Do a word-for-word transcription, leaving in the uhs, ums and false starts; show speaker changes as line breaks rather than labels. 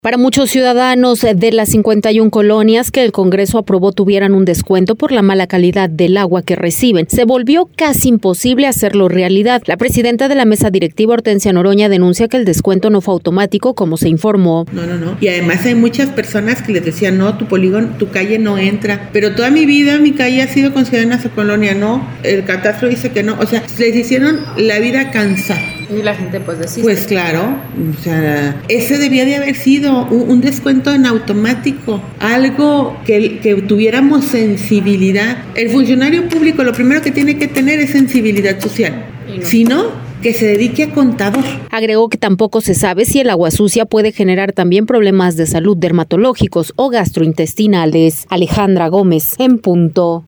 Para muchos ciudadanos de las cincuenta y una colonias que el Congreso aprobó tuvieran un descuento por la mala calidad del agua que reciben, se volvió casi imposible hacerlo realidad. La presidenta de la mesa directiva, Hortensia Noroña, denuncia que el descuento no fue automático, como se informó.
No, no, no. Y además hay muchas personas que les decían, no, tu polígono, tu calle no entra. Pero toda mi vida mi calle ha sido considerada una colonia, no. El catastro dice que no. O sea, les hicieron la vida cansar.
Y la gente pues desiste.
Pues claro, o sea, ese debía de haber sido un, un descuento en automático, algo que, que tuviéramos sensibilidad. El funcionario público lo primero que tiene que tener es sensibilidad social, no. Si no, que se dedique a contador.
Agregó que tampoco se sabe si el agua sucia puede generar también problemas de salud dermatológicos o gastrointestinales. Alejandra Gómez, en punto.